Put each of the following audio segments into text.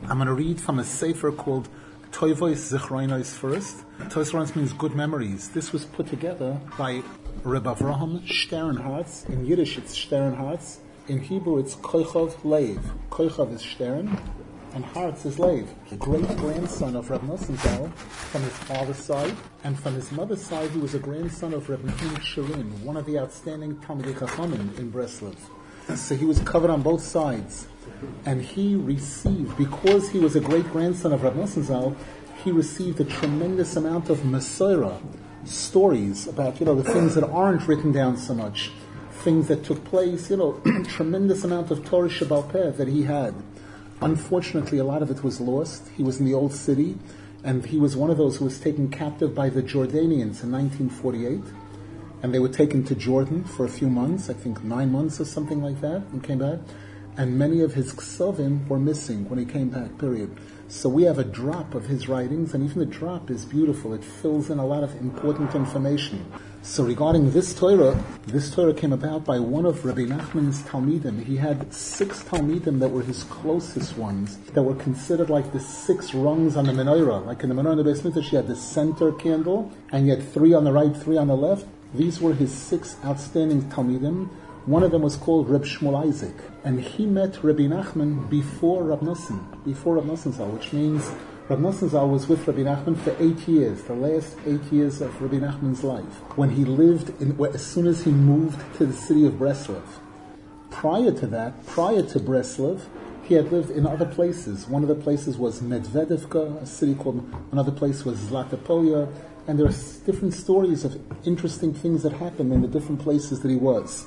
I'm going to read from a sefer called Toivois Zichronos first. Toivois means good memories. This was put together by Reb Avraham Sternhartz. In Yiddish it's Sternhartz. In Hebrew it's Koichov Lev. Koichov is Stern and Hartz is Lev. The great-grandson of Reb Nosson Zal from his father's side, and from his mother's side he was a grandson of Reb Nehemiah Shirin, one of the outstanding Talmidei Chachamim in Breslov. So he was covered on both sides. And he received, because he was a great-grandson of Reb Nosson Zal, he received a tremendous amount of Mesorah, stories about, the things that aren't written down so much, things that took place, tremendous amount of Torah Shebal Peh that he had. Unfortunately, a lot of it was lost. He was in the old city, and he was one of those who was taken captive by the Jordanians in 1948, and they were taken to Jordan for a few months, I think 9 months or something like that, and came back. And many of his ksovim were missing when he came back, period. So we have a drop of his writings, and even the drop is beautiful. It fills in a lot of important information. So regarding this Torah came about by one of Rabbi Nachman's Talmidim. He had 6 Talmidim that were his closest ones, that were considered like the 6 rungs on the menorah. Like in the menorah in the Beis Mikdash, he had the center candle, and he had 3 on the right, 3 on the left. These were his 6 outstanding Talmidim. One of them was called Reb Shmuel Isaac, and he met Rabbi Nachman before Reb Nosson Zal, which means Reb Nosson Zal was with Rabbi Nachman for 8 years, the last 8 years of Rabbi Nachman's life, when he lived as soon as he moved to the city of Breslov. Prior to Breslov, he had lived in other places. One of the places was Medvedevka, a city called, another place was Zlatopolia, and there are different stories of interesting things that happened in the different places that he was.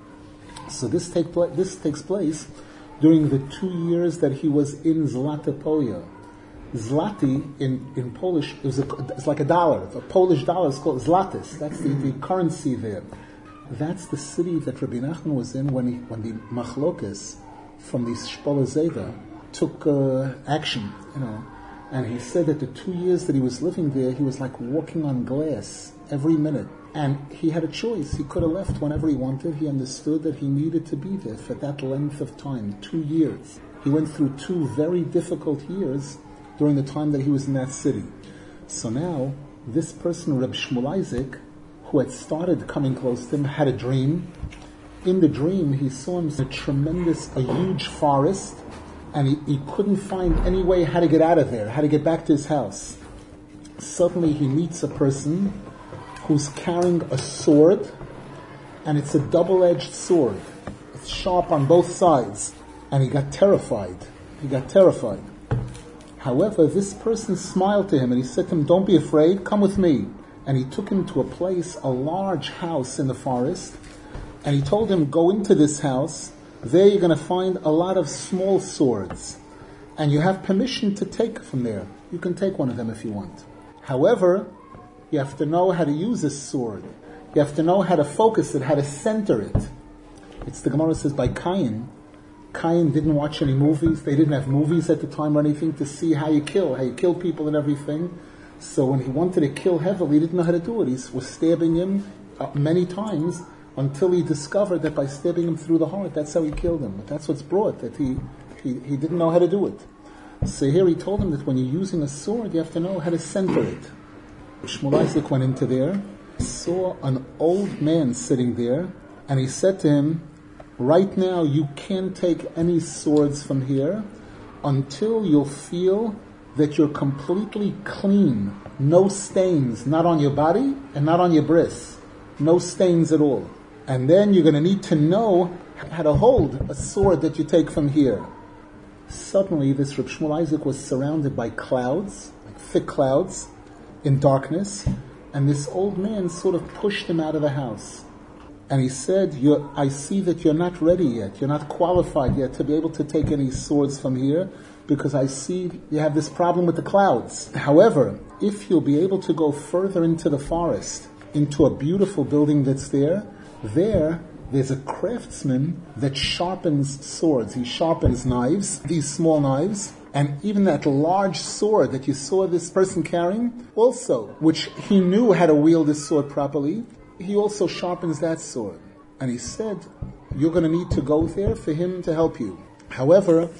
So this takes place during the 2 years that he was in Zlatopolia. Zlati in Polish it's like a dollar. A Polish dollar is called zlatis. That's the currency there. That's the city that Rabbi Nachman was in when the machlokes from the Shpola Zeda took action. And he said that the 2 years that he was living there, he was like walking on glass every minute. And he had a choice. He could have left whenever he wanted. He understood that he needed to be there for that length of time, 2 years. He went through 2 very difficult years during the time that he was in that city. So now, this person, Reb Shmuel Isaac, who had started coming close to him, had a dream. In the dream, he saw him in a huge forest, and he couldn't find any way how to get out of there, how to get back to his house. Suddenly, he meets a person who's carrying a sword, and it's a double-edged sword. It's sharp on both sides, and he got terrified. However, this person smiled to him, and he said to him, "Don't be afraid, come with me." And he took him to a large house in the forest, and he told him, "Go into this house. There you're going to find a lot of small swords, and you have permission to take from there. You can take one of them if you want. However, you have to know how to use this sword. You have to know how to focus it, how to center it." It's the Gemara says by Cain. Cain didn't watch any movies. They didn't have movies at the time or anything to see how you kill people and everything. So when he wanted to kill heavily, he didn't know how to do it. He was stabbing him many times until he discovered that by stabbing him through the heart, that's how he killed him. But that's what's brought, that he didn't know how to do it. So here he told him that when you're using a sword, you have to know how to center it. Shmuel Isaac went into there, saw an old man sitting there, and he said to him, "Right now you can't take any swords from here until you'll feel that you're completely clean, no stains, not on your body and not on your breasts, no stains at all. And then you're going to need to know how to hold a sword that you take from here." Suddenly this Reb Shmuel Isaac was surrounded by clouds, like thick clouds, in darkness, and this old man sort of pushed him out of the house. And he said, "I see that you're not ready yet. You're not qualified yet to be able to take any swords from here, because I see you have this problem with the clouds. However, if you'll be able to go further into the forest, into a beautiful building that's there's a craftsman that sharpens swords. He sharpens knives, these small knives, and even that large sword that you saw this person carrying, also, which he knew how to wield this sword properly, he also sharpens that sword." And he said, "You're going to need to go there for him to help you. However,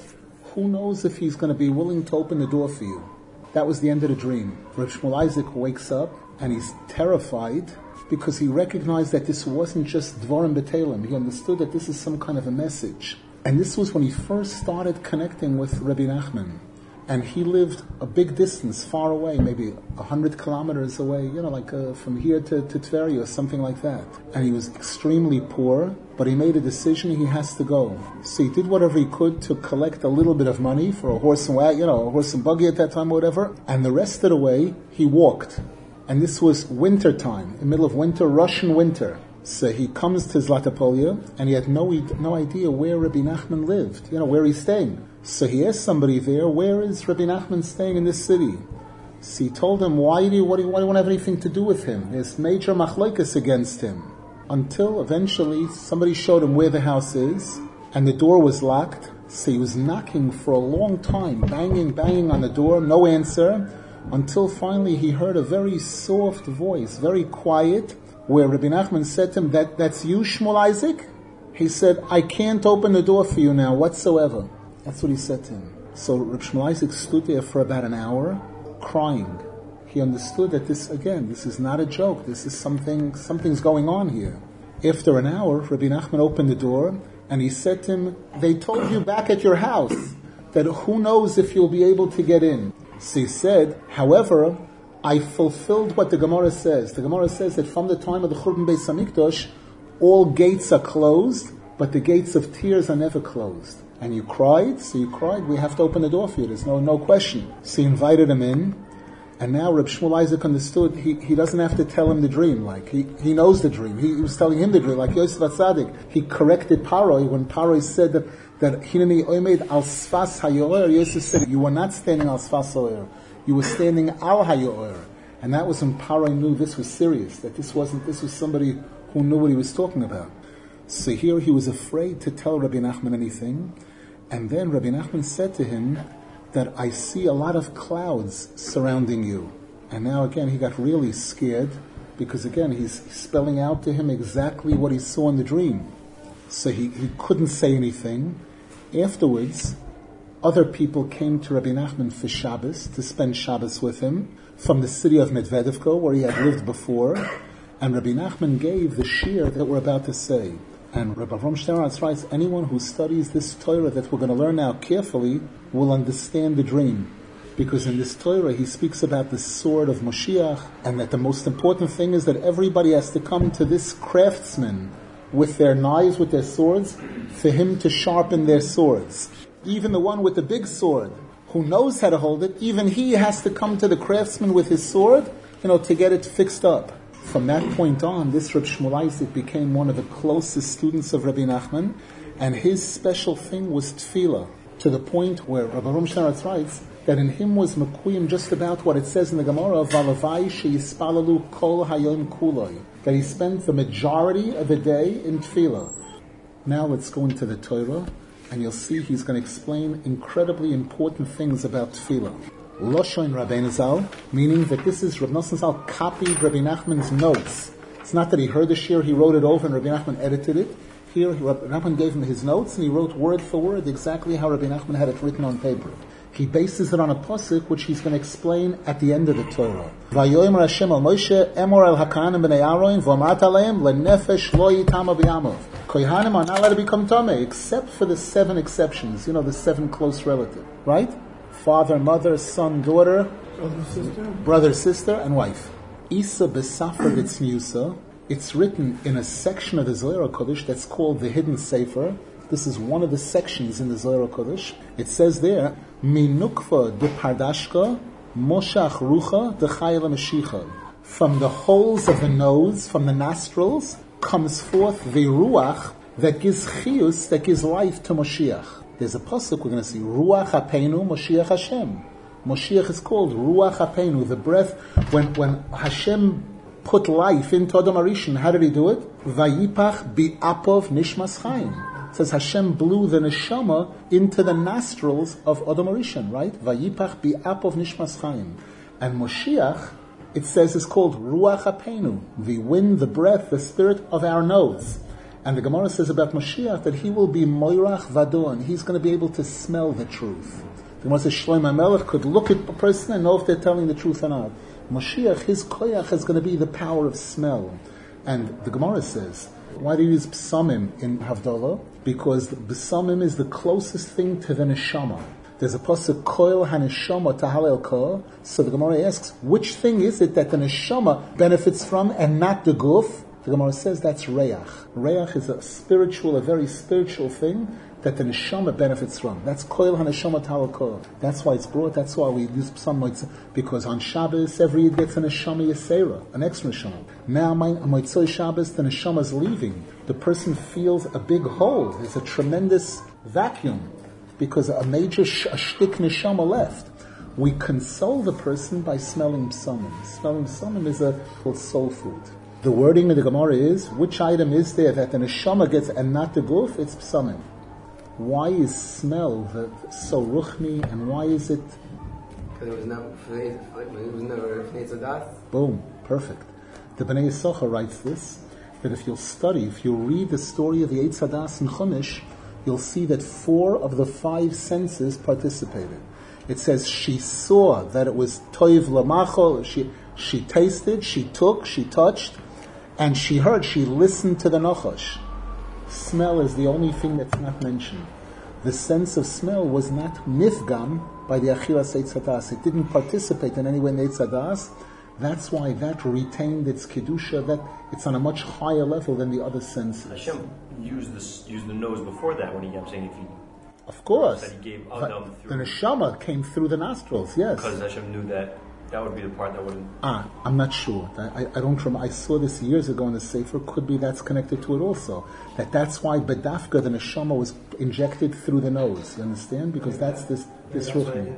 who knows if he's going to be willing to open the door for you. That was the end of the dream. Rav Shmuel Isaac wakes up and he's terrified because he recognized that this wasn't just Dvarim B'Telem. He understood that this is some kind of a message. And this was when he first started connecting with Rabbi Nachman. And he lived a big distance, far away, maybe 100 kilometers away, from here to Tveri or something like that. And he was extremely poor, but he made a decision he has to go. So he did whatever he could to collect a little bit of money for a horse and wagon, a horse and buggy at that time or whatever. And the rest of the way, he walked. And this was winter time, in the middle of winter, Russian winter. So he comes to Zlatopolia, and he had no idea where Rabbi Nachman lived, where he's staying. So he asked somebody there, where is Rabbi Nachman staying in this city? So he told him, why do you want to have anything to do with him? There's major machlokes against him. Until eventually somebody showed him where the house is, and the door was locked. So he was knocking for a long time, banging on the door, no answer, until finally he heard a very soft voice, very quiet, where Rabbi Nachman said to him, that's you, Shmuel Isaac? He said, I can't open the door for you now whatsoever. That's what he said to him. So Rabbi Shmuel Isaac stood there for about an hour, crying. He understood that this is not a joke. This is something's going on here. After an hour, Rabbi Nachman opened the door, and he said to him, they told you back at your house that who knows if you'll be able to get in. So he said, however, I fulfilled what the Gemara says. The Gemara says that from the time of the Churban Beis Hamikdash, all gates are closed, but the gates of tears are never closed. And you cried, we have to open the door for you. There's no question. So he invited him in, and now Reb Shmuel Isaac understood he doesn't have to tell him the dream. Like, he knows the dream. He was telling him the dream, like Yosef HaTzadik. He corrected Paroi when Paroi said that Hineni Oimed al Sfas HaYoer. Yosef said, you were not standing al Sfas HaYoer. You were standing al HaYoer. And that was when Paroi knew this was serious, that this was somebody who knew what he was talking about. So here he was afraid to tell Rabbi Nachman anything. And then Rabbi Nachman said to him that I see a lot of clouds surrounding you. And now again he got really scared because again he's spelling out to him exactly what he saw in the dream. So he couldn't say anything. Afterwards, other people came to Rabbi Nachman for Shabbos, to spend Shabbos with him, from the city of Medvedevka, where he had lived before. And Rabbi Nachman gave the shir that we're about to say. And Rabbi Avram Sternhartz writes, anyone who studies this Torah that we're going to learn now carefully will understand the dream. Because in this Torah he speaks about the sword of Moshiach, and that the most important thing is that everybody has to come to this craftsman with their knives, with their swords, for him to sharpen their swords. Even the one with the big sword, who knows how to hold it, even he has to come to the craftsman with his sword, to get it fixed up. From that point on, this Reb Shmuel Isaac became one of the closest students of Rabbi Nachman, and his special thing was tefillah, to the point where Rabbi Avram Sternhartz writes that in him was mekuyim just about what it says in the Gemara, Valavai sheyispalalu kol hayom kuloi, that he spent the majority of the day in tefillah. Now let's go into the Torah, and you'll see he's going to explain incredibly important things about tefillah. Loshoin Rabbeinu Zal, meaning that this is Rabbi Nosson Zal copied Rabbi Nachman's notes. It's not that he heard the shir, he wrote it over, and Rabbi Nachman edited it. Here, Rabbi Nachman gave him his notes, and he wrote word for word exactly how Rabbi Nachman had it written on paper. He bases it on a pasuk which he's going to explain at the end of the Torah. Vayomer Hashem al Moshe, Emor al Hakanim b'nei Aaron, v'amart aleim lenefesh lo yitama b'yamav. Kohanim are not allowed to become tamei, except for the 7 exceptions. The 7 close relatives, right? Father, mother, son, daughter, brother, sister, and wife. Isa B'Safra V'Tzniusa. It's written in a section of the Zohar HaKodesh that's called the Hidden Sefer. This is one of the sections in the Zohar HaKodesh. It says there, Minukva de Pardashka, Moshach Rucha de Chayla Mashicha. From the holes of the nose, from the nostrils, comes forth the Ruach that gives chiyus, that gives life to Moshiach. There's a pasuk we're going to see, Ruach HaPeinu Moshiach Hashem. Moshiach is called Ruach HaPeinu, the breath. When Hashem put life into Adam HaRishon, how did he do it? Vayipach bi'apov nishmas chaim. It says Hashem blew the neshama into the nostrils of Adam HaRishon, right? Vayipach bi'apov nishmas chaim. And Moshiach, it says, is called Ruach HaPeinu, the wind, the breath, the spirit of our nose. And the Gemara says about Mashiach that he will be moirach vadon. He's going to be able to smell the truth. The Gemara says Shlomo Melech could look at a person and know if they're telling the truth or not. Mashiach, his koyach is going to be the power of smell. And the Gemara says, why do you use psamim in Havdalah? Because psamim is the closest thing to the neshama. There's a pasuk koil haneshama tahalel ko. So the Gemara asks, which thing is it that the neshama benefits from and not the guf? The Gemara says that's reach. Reach is a very spiritual thing that the neshama benefits from. That's koil haneshama tahalel ko. That's why it's brought. That's why we use psalm because on Shabbos every Yid gets a neshama yisera, an extra neshama. Now on Motzei Shabbos the neshama is leaving. The person feels a big hole. There's a tremendous vacuum because a major shtik neshama left. We console the person by smelling psalmim. Smelling psalmim is called soul food. The wording of the Gemara is, which item is there that the neshama gets and not the guf? It's psalmim. Why is smell so ruchni, and why is it? Because it was never Neitzadas. Boom, perfect. The Bnei Yisachar writes this, that if you'll read the story of the Eitz Hadas in Chumash, you'll see that 4 of the 5 senses participated. It says she saw that it was toiv lamachol, she tasted, she took, she touched, and she heard, she listened to the nachash. Smell is the only thing that's not mentioned. The sense of smell was not nifgam by the Achiras Eitz Hadas. It didn't participate in any way in Eitz Hadas. That's why that retained its kedusha. That it's on a much higher level than the other senses. Hashem used the nose before that when I'm saying if he. Of course. That he gave Adam through. The neshama came through the nostrils. Yes. Because Hashem knew that would be the part that wouldn't. I'm not sure. I don't remember. I saw this years ago in the Sefer. Could be that's connected to it also. That's why Bedafka, the neshama, was injected through the nose. You understand? Because that's this ruchni.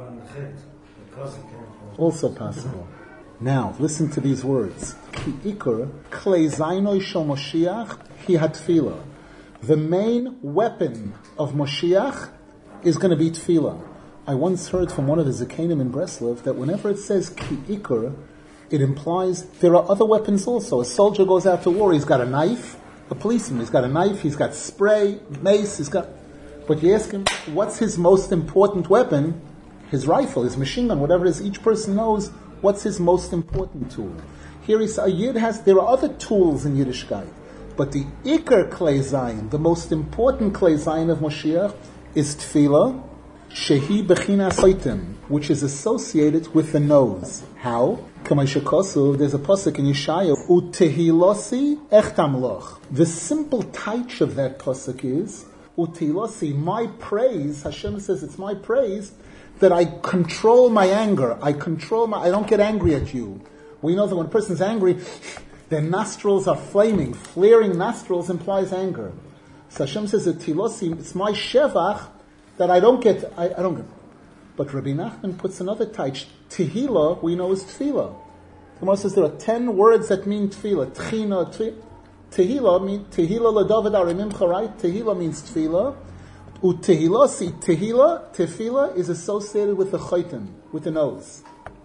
Also possible. Now, listen to these words. Ki ikar klei zaynoi shel Moshiach hi hatfila. The main weapon of Moshiach is going to be tefillah. I once heard from one of the Zakenim in Breslov that whenever it says ki ikar, it implies there are other weapons also. A soldier goes out to war, he's got a knife. A policeman, he's got a knife, he's got spray, mace, but you ask him, what's his most important weapon? His rifle, his machine gun, whatever it is. Each person knows what's his most important tool. Here a Yid there are other tools in Yiddishkeit, but the Iker Klei Zayin, the most important Klei Zayin of Moshiach, is Tefillah, Shehi Bechinas Saitim, which is associated with the nose. How? There's a pasuk in Yeshayahu, Utehilosi Echtamloch. The simple taich of that pasuk is, Utehilosi, my praise, Hashem says it's my praise, that I control my anger. I don't get angry at you. We know that when a person's angry, their nostrils are flaming. Flaring nostrils implies anger. So Hashem says that Tilosi, it's my shevach that I don't get. But Rabbi Nachman puts another taich. Tehillah, we know, is tefillah. The Gemara says there are 10 words that mean tefillah. Tchina, Tehillah means Tehillah LeDavid Arimimcha, right? Tehillah means tefillah. Utehillah, tefillah is associated with the chaitin, with the nose.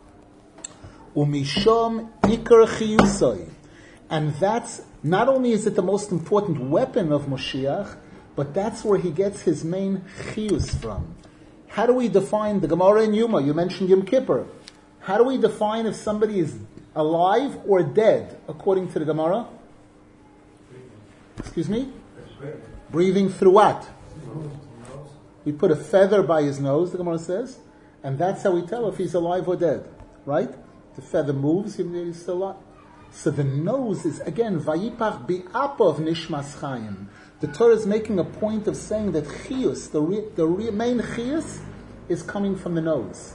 Umisham ikar chiyusai. And that's, not only is it the most important weapon of Moshiach, but that's where he gets his main chiyus from. How do we define the Gemara in Yuma? You mentioned Yom Kippur. How do we define if somebody is alive or dead, according to the Gemara? Excuse me? Breathing through what? We put a feather by his nose, the Gemara says, and that's how we tell if he's alive or dead, right? The feather moves, he's still alive. So the nose is, again, Vayipach bi'apov nishmas chayim. The Torah is making a point of saying that chiyus, the main chiyus, is coming from the nose.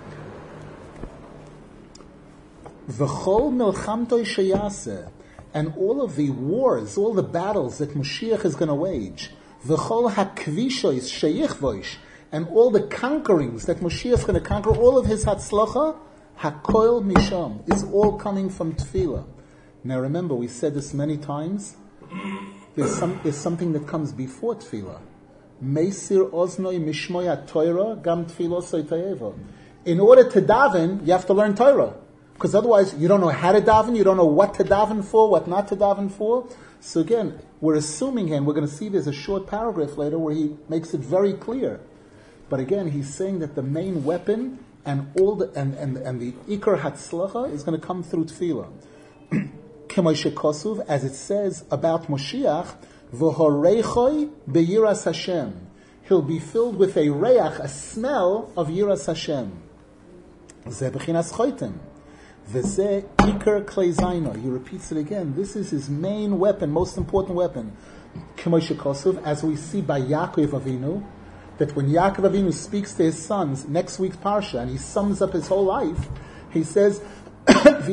V'chol milchamtoi sheyaseh, and all of the wars, all the battles that Mashiach is going to wage, v'chol hakvishois sheyichvoish, and all the conquerings that Mashiach is going to conquer, all of his hatzlacha, hakoil misham, is all coming from tefillah. Now remember, we said this many times, there's something that comes before tefillah. Meisir oznoi mishmoya Torah gam tefillah soitayeva. In order to daven, you have to learn Torah. Because otherwise, you don't know how to daven, you don't know what to daven for, what not to daven for. So again, we're assuming here, and we're going to see there's a short paragraph later where he makes it very clear. But again, he's saying that the main weapon and all the Ikar Hatzlacha is going to come through Tefillah. K'moshe Kosuv, as it says about Moshiach, V'horeichoi beyiras Hashem. He'll be filled with a reach, a smell of Yiras Hashem. Ze b'chinas choitem. V'ze Ikar Klei Zaino. He repeats it again. This is his main weapon, most important weapon. K'moshe Kosuv, as we see by Yaakov Avinu, that when Yaakov Avinu speaks to his sons, next week's Parsha, and he sums up his whole life, he says, he tells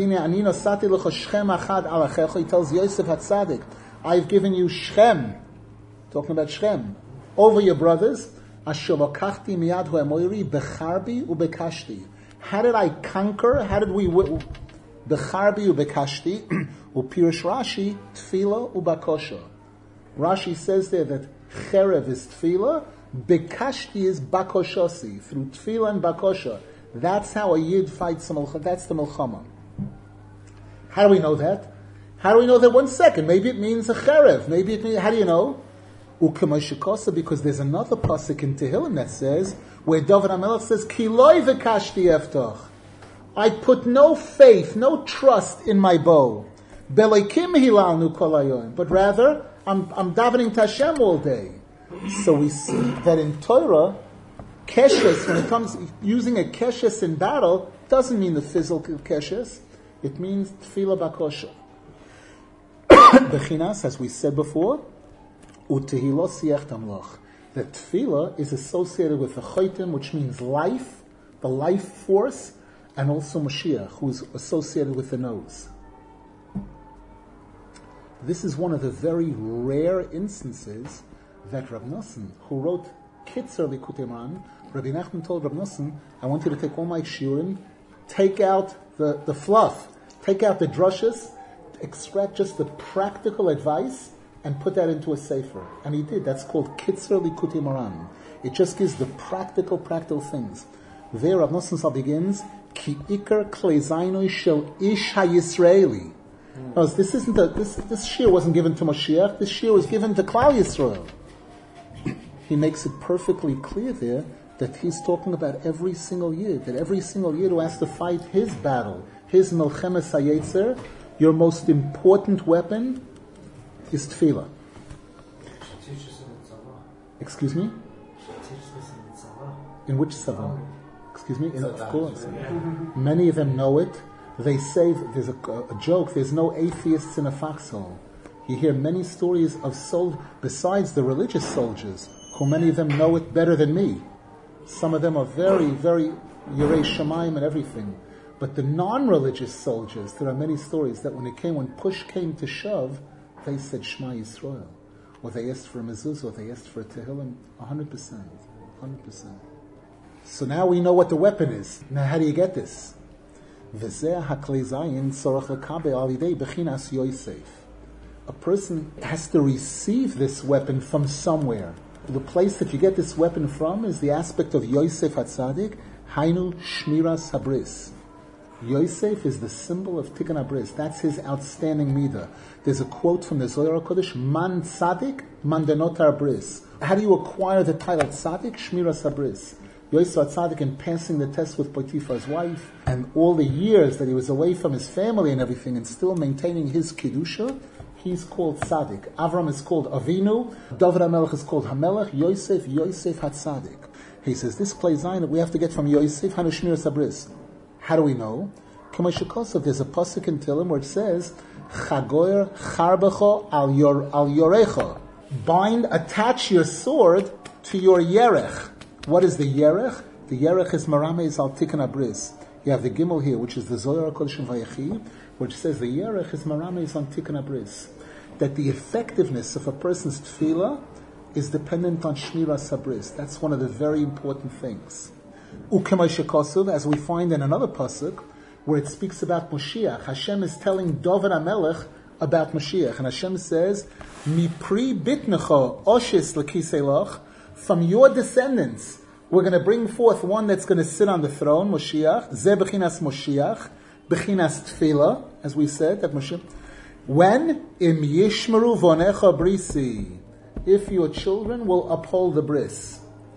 Yosef HaTzadik, I've given you Shem, talking about Shem, over your brothers. How did I conquer? How did we Becharbi ubekashti upirish Rashi tefila ubakosha. Rashi says there that cherev is tefila, bekashti is bakoshosi, through tefila and bakosha. That's how a yid fights the milchama. That's the milchama. How do we know that? How do we know that? 1 second. Maybe it means a cherev. Maybe it means, how do you know? Ukemashikosa, because there's another pasuk in Tehillim that says, where David HaMelech says, Ki loy v'kashti eftach. I put no faith, no trust in my bow. Beleikim hilalnu kol hayoim. But rather, I'm davening to Hashem all day. So we see that in Torah, keshes, when it comes using a keshes in battle, doesn't mean the physical keshes. It means tefillah bakosha. Bechinas, as we said before, utehilo siach tamloch. That tefillah is associated with the choitim, which means life, the life force, and also Mashiach, who is associated with the nose. This is one of the very rare instances that Rav Nosson, who wrote Kitzer Likutei Moharan, Rabbi Nachman told Rav Nosson, I want you to take all my shiurim, take out the fluff, take out the drushes, extract just the practical advice, and put that into a sefer. And he did. That's called Kitzer Likutei Moharan. It just gives the practical things. There, Rav Nosson begins, Ki Ikar Klei Zaino Shel Ish HaYisraeli. No, this isn't this shir wasn't given to Mashiach. This shir was given to Klal Yisrael. He makes it perfectly clear there that he's talking about every single year. That every single year who has to fight his battle, his Melchemes HaYetzer, your most important weapon is tefillah. Excuse me? In which tzava? Excuse me? Of course. Many of them know it. They say, there's a joke, there's no atheists in a foxhole. You hear many stories of besides the religious soldiers, who many of them know it better than me. Some of them are very, very Yirei Shamayim and everything. But the non-religious soldiers, there are many stories that when push came to shove, they said Shema Yisrael. Or they asked for a mezuzah, or they asked for a tehillim, 100%. So now we know what the weapon is. Now how do you get this? A person has to receive this weapon from somewhere. The place that you get this weapon from is the aspect of Yosef HaTzadik, Hainu Shmiras Habris. Yosef is the symbol of Tikkun HaBris. That's his outstanding midah. There's a quote from the Zohar HaKodesh, Man Tzadik, Man Denotar Bris. How do you acquire the title Tzadik? Shmiras Habris. Yosef HaTzadik, in passing the test with Potiphar's wife, and all the years that he was away from his family and everything, and still maintaining his Kedusha, he's called Tzadik. Avram is called Avinu, David HaMelech is called HaMelech, Yosef HaTzadik. He says, this plays on that we have to get from Yosef, Hanu Shmiras Habris. How do we know? K'moshe Kosev, there's a pasuk in Tehillim where it says, Chagoyer charbecho al yorecha. Bind, attach your sword to your yerech. What is the yerech? The yerech is Marameis al Tikkun HaBris. You have the Gimel here, which is the Zohar HaKodesh in Vayechi, which says the yerech is Marameis al Tikkun HaBris. That the effectiveness of a person's tefillah is dependent on Shmiras HaBris. That's one of the very important things. Ukemoshe Kosev, as we find in another pasuk, where it speaks about Mashiach. Hashem is telling David HaMelech about Mashiach. And Hashem says, Mipri bitnecho oshis l'kiseloch, from your descendants, we're going to bring forth one that's going to sit on the throne, Moshiach. Ze bechinas Moshiach, bechinas tefillah, as we said, that Moshiach. When? Im yishmeru vonecha brisi. If your children will uphold the bris.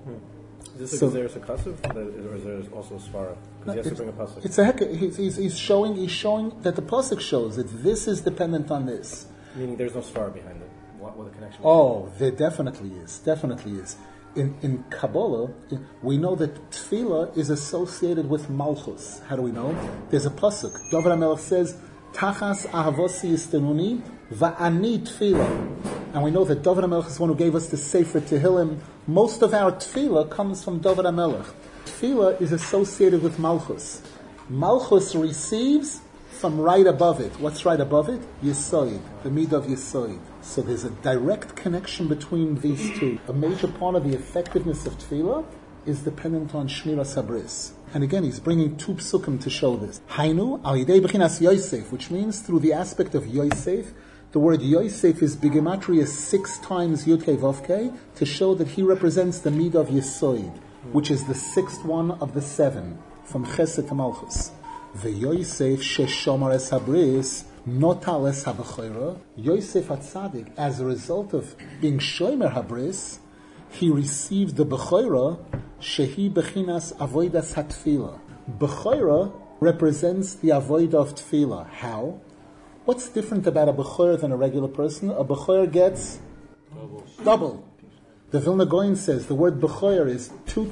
Is this a successive, or is there also a svara? Because he has to bring a pasuk. It's a heck. He's showing that the pasuk shows that this is dependent on this. Meaning there's no svara behind it. What the connection? Oh, there definitely is. Definitely is. In Kabbalah, we know that tefillah is associated with malchus. How do we know? There's a pasuk. David HaMelech says, "Tachas ahavosi yistenuni va'ani tefillah." And we know that David HaMelech is one who gave us the Sefer Tehillim. Most of our tefillah comes from David HaMelech. Tefillah is associated with malchus. Malchus receives from right above it. What's right above it? Yesod, the midah of Yesod. So there's a direct connection between these two. A major part of the effectiveness of tefillah is dependent on Shmiras Habris. And again, he's bringing two psukim to show this. Hainu al yidei b'chinas Yosef, which means through the aspect of Yosef. The word Yosef is bigematria 6 times Yud-Kei Vav-Kei to show that he represents the midah of Yesod, which is the 6th one of the 7, from Chesed to Malchus. The Yosef sheshomar es habris notal es habechora. Yosef HaTzadik, as a result of being shomer habris, he received the bechora shehi bechinas avodas hatfila. Bechora represents the avodah of tefillah. How? What's different about a bechora than a regular person? A bechora gets double. The Vilna Gaon says the word bechora is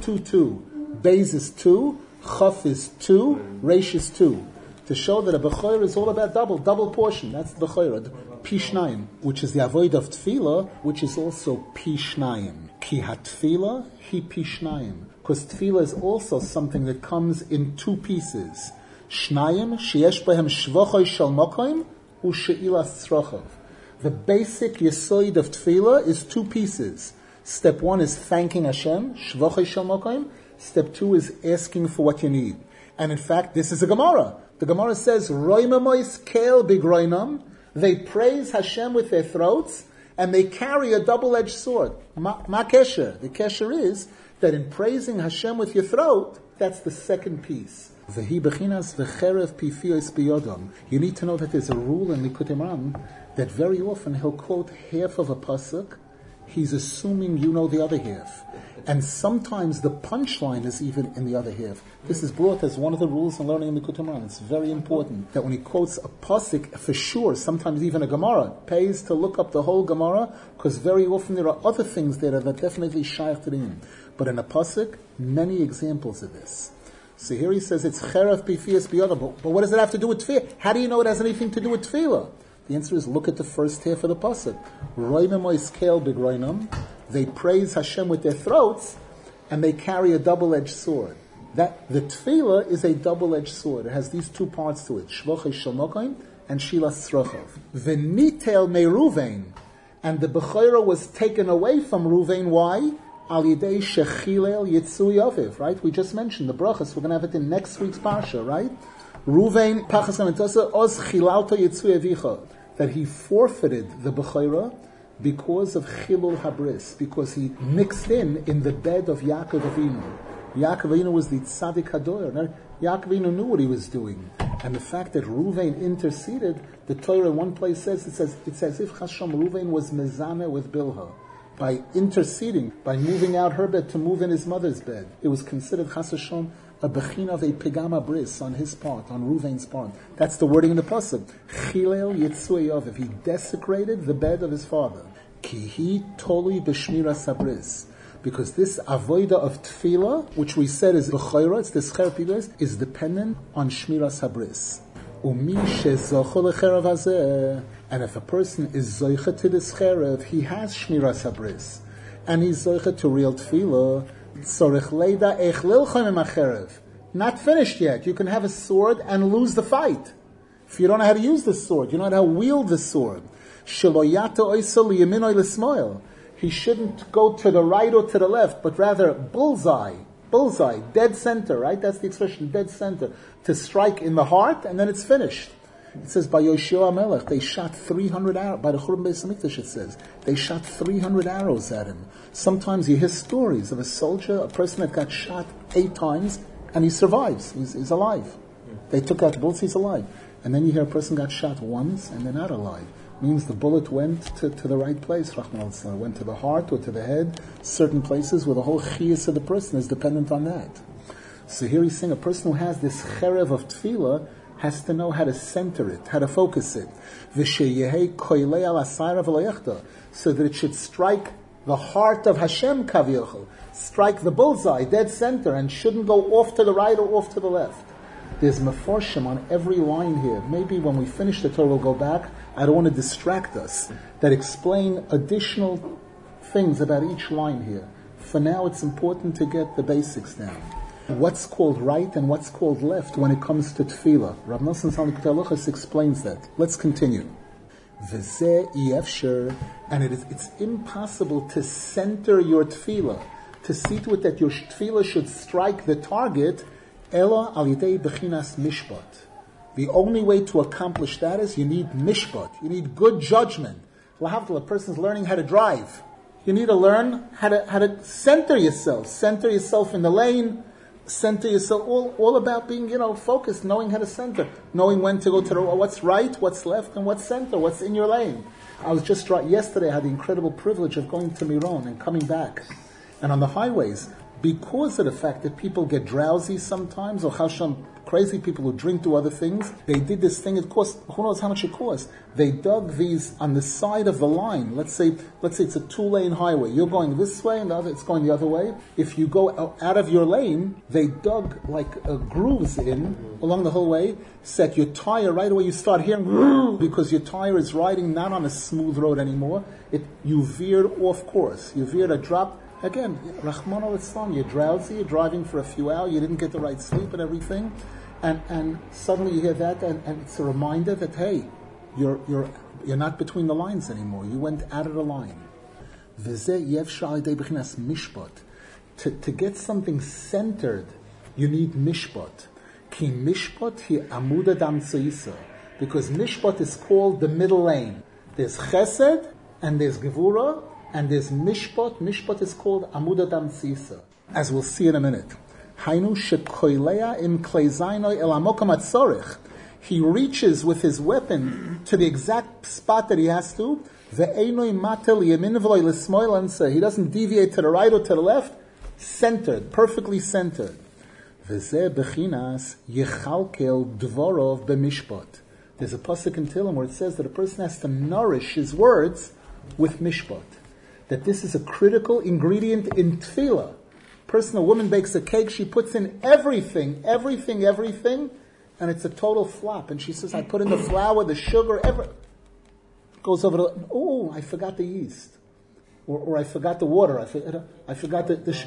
222. Beis is 2. Chaf is 2, Reish is 2. To show that a Bechor is all about double portion. That's the Bechor, Pishnayim, which is the avoid of Tefillah, which is also Pishnayim. Ki ha-Tefillah, hi Pishnayim. Because Tefillah is also something that comes in 2 pieces. Shnayim, sheyesh behem shvochoy shel mokoim, u she'ilas tzrochav. The basic yesod of Tefillah is 2 pieces. Step 1 is thanking Hashem, shvochoy shel mokoim. Step 2 is asking for what you need. And in fact, this is a Gemara. The Gemara says, Roimamois kel bigroinam. They praise Hashem with their throats, and they carry a double-edged sword. Ma kesher. The kesher is that in praising Hashem with your throat, that's the second piece. Vehi bechinas v'cherev pifiyos biyodam. You need to know that there's a rule in Likutei Moharan that very often he'll quote half of a pasuk. He's assuming you know the other half. And sometimes the punchline is even in the other half. This is brought as one of the rules in learning in the Likutei Moharan. It's very important that when he quotes a pasuk, for sure, sometimes even a Gemara, pays to look up the whole Gemara, because very often there are other things there that definitely shaykh to the in. But in a pasuk, many examples of this. So here he says it's cherav pifiyas biyodam. But what does it have to do with tefillah? How do you know it has anything to do with tefillah? The answer is look at the first half of the pasuk. Roimemois kel bigroinam. They praise Hashem with their throats, and they carry a double-edged sword. That the tefillah is a double-edged sword. It has these 2 parts to it: shvochei shel mokoim and shilas tzrochav. V'nitel me Ruvain, and the bechora was taken away from Ruvain. Why? Al yidei shechilel yitzu yaviv. Right? We just mentioned the brachas. We're going to have it in next week's parsha. Right? Ruvain pachas kametosa oz chilalto yitzu yavicha, that he forfeited the bechora because of Chilul Habris, because he mixed in the bed of Yaakov Avinu. Yaakov Avinu was the Tzaddik Hador. Yaakov Avinu knew what he was doing. And the fact that Ruvain interceded, the Torah in one place says, it's as if Chasham Ruvain was mezaneh with Bilha. By interceding, by moving out her bed to move in his mother's bed. It was considered Chas Hashem a bechin of a pegama bris on his part, on Ruvain's part. That's the wording in the pasuk. Chilel yitzui yoviv. He desecrated the bed of his father. Kihi toli b'shmiras habris. Because this avoida of tefillah, which we said is b'chayra, it's the scher pigos, is dependent on shmiras habris. Umi shezocho lecherav hazeh. And if a person is zoicha to this cherev, he has shmiras habris. And he's zoicha to real tefillah. Not finished yet. You can have a sword and lose the fight. If you don't know how to use the sword, you don't know how to wield the sword. He shouldn't go to the right or to the left, but rather bullseye, dead center, right? That's the expression, dead center. To strike in the heart, and then it's finished. It says by Yoshua Melech, they shot 300 arrows. By the Churban Beis Hamikdash, it says they shot 300 arrows at him. Sometimes you hear stories of a soldier, a person that got shot 8 times, and he survives. He's alive. They took out the bullets, he's alive. And then you hear a person got shot once and they're not alive. Means the bullet went to the right place, Rahman al-Islam. Went to the heart or to the head, certain places where the whole chiyus of the person is dependent on that. So here he's saying a person who has this cherev of tefillah has to know how to center it, how to focus it. So that it should strike the heart of Hashem kaviyachol, strike the bullseye, dead center, and shouldn't go off to the right or off to the left. There's meforshim on every line here. Maybe when we finish the Torah we'll go back. I don't want to distract us. That explain additional things about each line here. For now it's important to get the basics down. What's called right and what's called left when it comes to tefillah. Rav Nosson Salik Taluchas explains that. Let's continue. And it's impossible to center your tefillah, to see to it that your tefillah should strike the target, ela al yidei bechinas mishpat. The only way to accomplish that is you need mishpat. You need good judgment. Lahavdil, a person's learning how to drive. You need to learn how to center yourself in the lane, center yourself, all about being, focused, knowing how to center, knowing when to go to what's right, what's left, and what's center, what's in your lane. I was just yesterday, I had the incredible privilege of going to Miron and coming back. And on the highways, because of the fact that people get drowsy sometimes, or Chasham, crazy people who drink, do other things, they did this thing, it cost, who knows how much it cost. They dug these on the side of the line. Let's say it's a 2-lane highway. You're going this way and it's going the other way. If you go out of your lane, they dug grooves in along the whole way, set your tire right away. You start hearing because your tire is riding not on a smooth road anymore. You veered off course. You veered a drop. Again, Rahman al-Islam, you're drowsy, you're driving for a few hours, you didn't get the right sleep and everything, and suddenly you hear that, and it's a reminder that, hey, you're not between the lines anymore. You went out of the line. To get something centered, you need mishpat. Ki mishpat hi amud adam tzeisa. Because mishpat is called the middle lane. There's chesed, and there's gevura, and there's mishpat. Mishpat is called amud adam tzeisa. As we'll see in a minute. Hainu shekoilea im kleizaino el amokam atzorich. He reaches with his weapon to the exact spot that he has to. Ve'enoi matel yemin v'loi l'smoil, and he doesn't deviate to the right or to the left. Centered, perfectly centered. V'zeh bechinas yechalkel dvorov b'mishpat. There's a pasuk in Tehillim where it says that a person has to nourish his words with mishpat. That this is a critical ingredient in tefillah. A woman bakes a cake, she puts in everything, and it's a total flop. And she says, I put in the flour, the sugar, goes over I forgot the yeast. Or I forgot the water, I forgot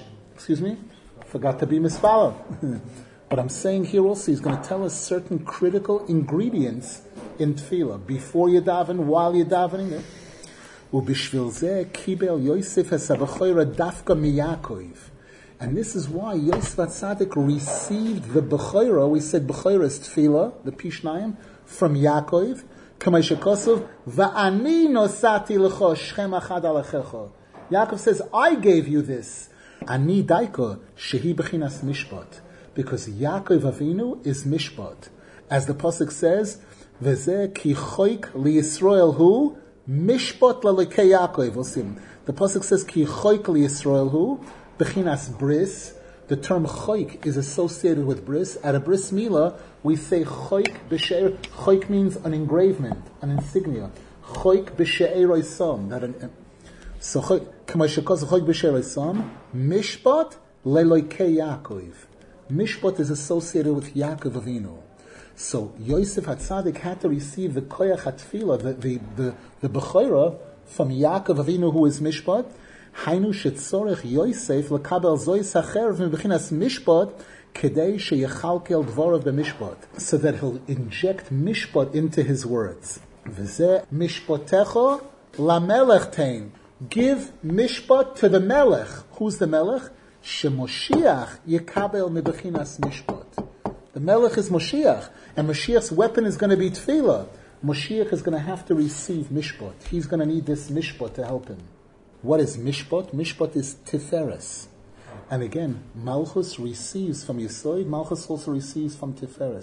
forgot to be misfollowed. But I'm saying here also, he's going to tell us certain critical ingredients in tefillah. Before you daven, while you're davening. ובשביל זה קיבל יוסף הסבכוira דווקא מיעקב. And this is why Yosef HaTzadik received the Bechoira, we said Bechoira is Tefillah, the Pishnayim, from Yaakov, K'may shekosov, Va'ani nosati l'cho shchem achad alechecha. Yaakov says, I gave you this. Ani daiko, shehi bechinas mishpat. Because Yaakov Avinu is mishpat. As the Pasuk says, V'zeh ki choik li Yisrael hu, mishpat l'lekei Yaakov. We'll see. The Pasuk says, ki choik li Yisrael hu, bechinas bris. The term choik is associated with bris. At a bris milah, we say choik b'she'er. Choik means an engravement, an insignia. Choik b'she'er oisam. So choik b'she'er oisam. Mishpat leloikei Yaakov. Mishpat is associated with Yaakov Avinu. So Yosef HaTzadik had to receive the koyach hatfila, the bechora from Yaakov Avinu, who is Mishpat. Hainu shetzorech Yosef lekabel zois hacher v'bechinas Mishpat kedei sheyechalkel dvorav b'mishpat, so that he'll inject Mishpat into his words. V'zeh mishpatecho lamelech tein. Give Mishpat to the Melech. Who's the Melech? Shemoshiach yekabel mebechinas Mishpat. The Melech is Moshiach, and Moshiach's weapon is going to be Tefillah. Moshiach is going to have to receive Mishpat. He's going to need this Mishpat to help him. What is Mishpat? Mishpat is Tiferes. And again, Malchus receives from Yesod, Malchus also receives from Tiferes.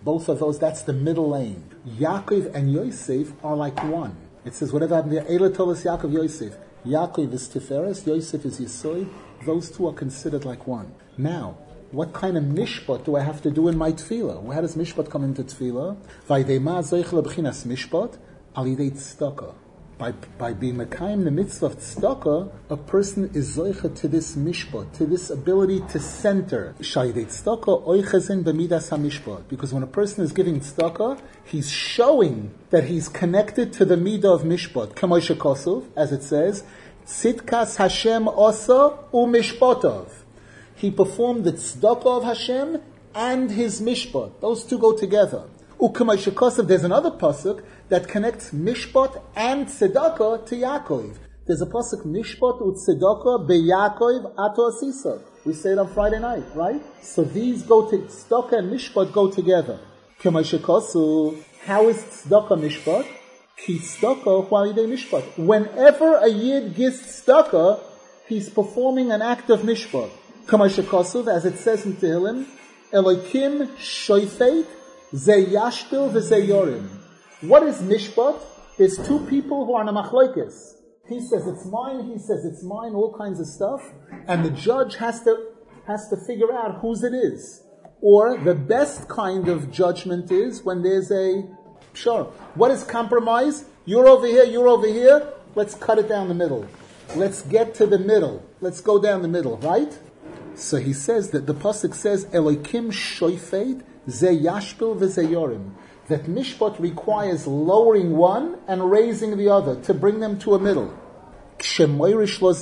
Both of those, that's the middle lane. Yaakov and Yosef are like one. It says, whatever happened there, Eila Tolas Yaakov Yosef. Yaakov is Tiferes, Yosef is Yisoid. Those two are considered like one. Now, what kind of mishpat do I have to do in my tefillah? How does mishpat come into tefillah? Vaydema zoich lebchinas mishpat alidei tzedakah. By being mekayim the mitzvah of tzedakah, a person is zoicha to this mishpat, to this ability to center. Shayidei tzedakah oichezin b'midas hamishpat. Because when a person is giving tzedakah, he's showing that he's connected to the midah of mishpat. K'moshe Kosov, as it says, tzidkas Hashem osa u'mishpotov. He performed the tzedakah of Hashem and his mishpat. Those two go together. U'k'moshe Kosov, there's another pasuk that connects mishpat and tzedakah to Yaakov. There's a pasuk, mishpat u'tzedakah beYaakov ato asisa. We say it on Friday night, right? So these go to, tzedakah and mishpat go together. K'moshe Kosov, how is tzedakah mishpat? Ki tzedakah hu'alidei mishpat. Whenever a yid gives tzedakah, he's performing an act of mishpat. K'moshe Kosov, as it says in Tehillim, Elokim shoifet ze yashpil v'ze yorim. What is mishpat? There's two people who are in a machlokes. He says it's mine, he says it's mine, all kinds of stuff. And the judge has to figure out whose it is. Or the best kind of judgment is when there's sure. What is compromise? You're over here, let's cut it down the middle. Let's get to the middle. Let's go down the middle, right? So he says that the pasuk says, Elokim shoifet ze yashpil v'ze yorim. That mishpat requires lowering one and raising the other to bring them to a middle. That's what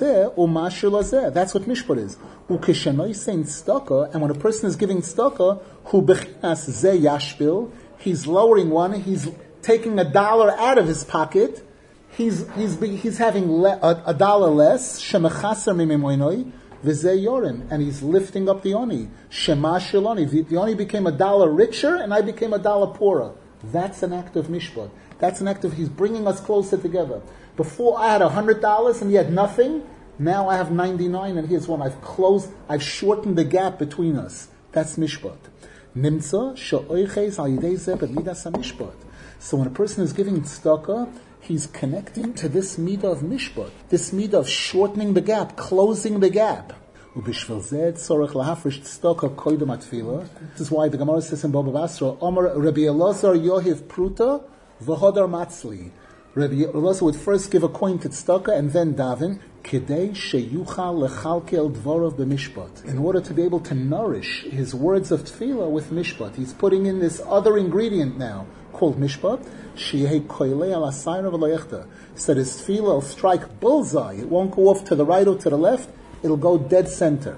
mishpat is. And when a person is giving tzedakah, hu bechinas ze yashpil, he's lowering one, he's taking $1 out of his pocket, he's having $1 less, shemachaser mimimoinoi, v'zeh yorim, and he's lifting up the oni. Shema shiloni. The oni became $1 richer, and I became $1 poorer. That's an act of mishpat. That's an act of, he's bringing us closer together. Before I had $100 and he had nothing, now I have 99 and here's one. I've shortened the gap between us. That's mishpat. Nimtza she'oiches al yidei zeh b'midas hamishpat. So when a person is giving tzedakah, he's connecting to this midah of mishpat, this midah of shortening the gap, closing the gap. This is why the Gemara says in Baba Basra, Omer Rabbi Elazar Yohiv Pruta v'hodar matzli. Rabbi Elazar would first give a coin to tzedakah and then daven, Kedei sheyuchal lechalkel dvarav b'mishpat. In order to be able to nourish his words of tefillah with mishpat, he's putting in this other ingredient now called mishpat. Sheyeh koilei al asayra v'loyechta. So his tefillah will strike bullseye. It won't go off to the right or to the left. It'll go dead center.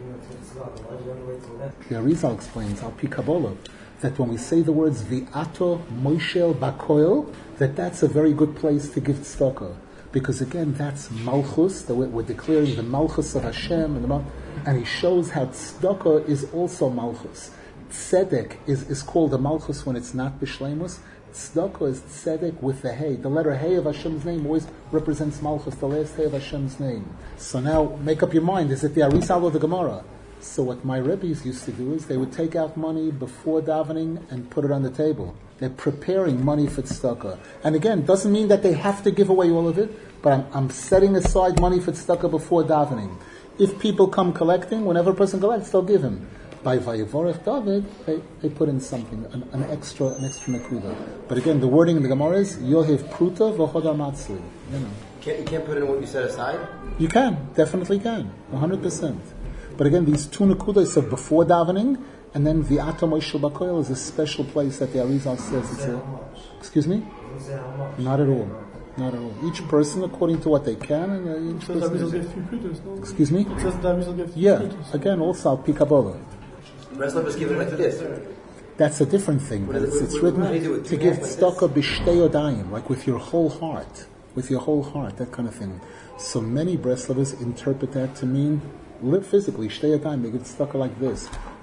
The Arizal explains, Al Pi Kabbalah, that when we say the words V'ato Moishel Bakoil, that's a very good place to give tzedakah. Because again, that's Malchus, that we're declaring the Malchus of Hashem, and he shows how tzedakah is also Malchus. Tzedek is called a Malchus when it's not Bishleimus. Tzedakah is tzedek with the hey. The letter hey of Hashem's name always represents Malchus, the last hey of Hashem's name. So now, make up your mind, is it the Arizal or the Gemara? So what my Rebbes used to do is they would take out money before davening and put it on the table. They're preparing money for tzedakah. And again, doesn't mean that they have to give away all of it, but I'm setting aside money for tzedakah before davening. If people come collecting, whenever a person collects, they'll give him. By Vayivorech David, they put in something, an extra nekuda. But again, the wording in the Gemara is Yohiv Pruta v'chodar matzli. You can't put in what you set aside? You can, definitely can, 100%. But again, these two nekudas of before davening, and then V'ato Moishel Bakoil is a special place that the Arizal says it's a... Excuse me? Not at all. Not at all. Each person according to what they can, and each person... Excuse me? Yeah, again, also Al Pi Kabbalah. Breslov is given like this. That's a different thing. It's written to give tzedakah b'shtei yodayim, like with your whole heart. With your whole heart, that kind of thing. So many Breslovers interpret that to mean live physically, shtei yodayim, they give tzedakah like this.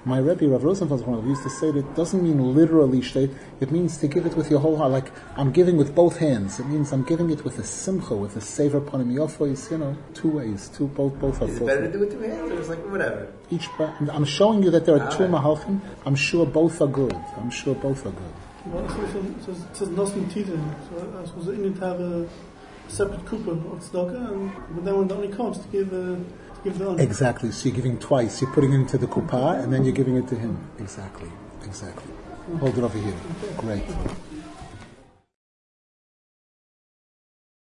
My Rebbe, Rav Rosenfeld, used to say that it doesn't mean literally shteit, it means to give it with your whole heart, like I'm giving with both hands. It means I'm giving it with a simcha, with a sever panim yofos, two ways, both are Is it full. better to do with two hands, or it's like whatever? I'm showing you that there are two mahalchim. I'm sure both are good. Well, so it says nothing teething. So I suppose you need to have a separate kupa of tzedakah, but then when the only comes to give the honor. Exactly. So you're giving twice. You're putting it into the kuppah and then you're giving it to him. Exactly. Hold it over here. Great.